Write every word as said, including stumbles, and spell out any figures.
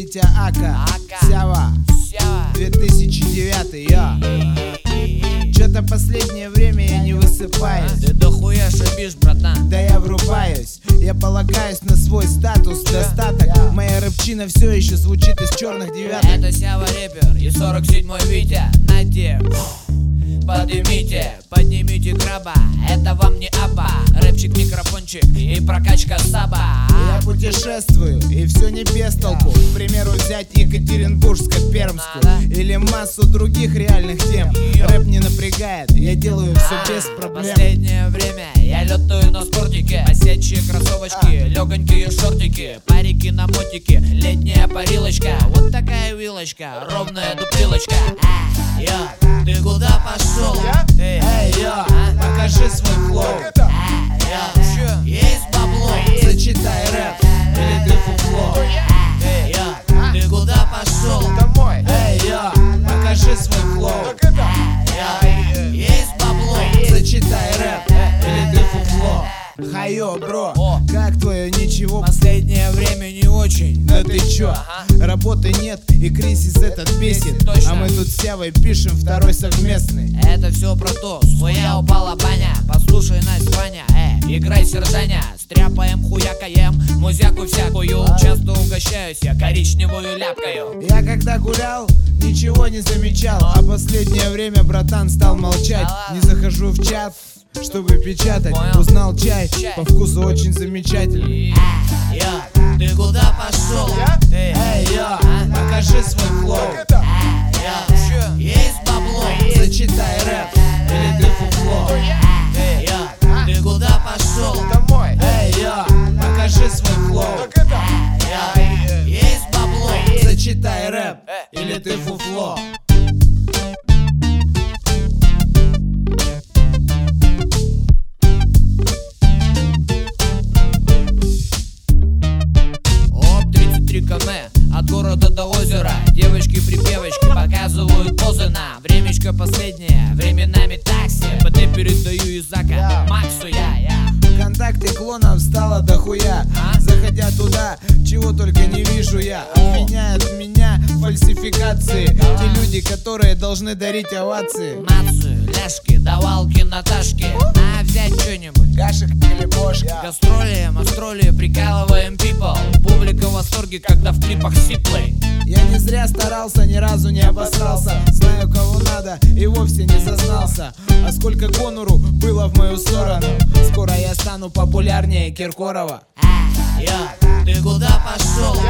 Витя Ака, Ака. Сява, Сява. две тысячи девятый, я. Чё-то последнее время я не высыпаюсь. Ты дохуя шибишь, братан. Да я врубаюсь, я полагаюсь на свой статус, достаток. Моя рэпчина все еще звучит из черных девяток. Это Сява рэпер и сорок седьмой Витя. Нате, поднимите, поднимите краба. Это вам не аба, рэпчик, микрофончик и прокачка саба. Я путешествую, и все не без толку. К примеру, взять Екатеринбургско-Пермскую или массу других реальных тем. Рэп не напрягает, я делаю все без проблем. Последнее время я летаю на спортике. Осечьи кроссовочки, легонькие шортики, парики на мотике, летняя парилочка. Вот такая вилочка, ровная дуплилочка. Эй, йо, ты куда пошел? Эй, Эй, йо, покажи свой флоу. эй, йо, есть бабло? Зачитай рэп, или ты фуфло. Эй, йо, ты куда пошел? Эй, йо, покажи свой флоу. Эй, йо, есть бабло? Зачитай рэп, или ты фуфло. Хайо, бро, О. как твое ничего? Последнее время не очень. Да ты чё? Работы нет и кризис этот бесит. Точно. А мы тут с Сявой пишем второй совместный. Это все про то, с хуя упала баня. Послушай, Настя, Ваня, э, играй сержаня. Стряпаем, хуякаем, музяку всякую. Часто угощаюсь я коричневую ляпкою. Я когда гулял, ничего не замечал. А последнее время, братан, стал молчать. Да ладно? Не захожу в чат, чтобы печатать. Понял. Узнал чай, Чай. по вкусу очень замечательный. Эй, йо, ты куда пошел? Эй, Эй, йо, а? покажи свой флоу. эй, йо, есть бабло? Зачитай рэп, или ты фуфло. Эй, йо, ты куда пошел? Эй, йо, покажи свой флоу. Эй, йо, есть бабло? Зачитай рэп, или ты фуфло. Оп, тридцать три километра от города до озера. Девочки-припевочки показывают позы нам. Времечко последнее, временами такси. ПД передаю из Ака Максу я, я. Вконтакте клонов стало дохуя. А? Заходя туда, чего только не вижу я. Обвиняют меня в фальсификации. Те люди, которые должны дарить овации. Нацию, ляжки, давалки, Наташки. А взять что-нибудь? Гашек или бошки. Гастроли, мастроли, прикалываем people. Публика в восторге, когда в клипах сиплей. Я не зря старался, ни разу не обосрался. Знаю, кого надо, и вовсе не сознался. А сколько Конуру было в мою сторону. Скоро я стану популярнее Киркорова. Эй, йо, ты куда пошел?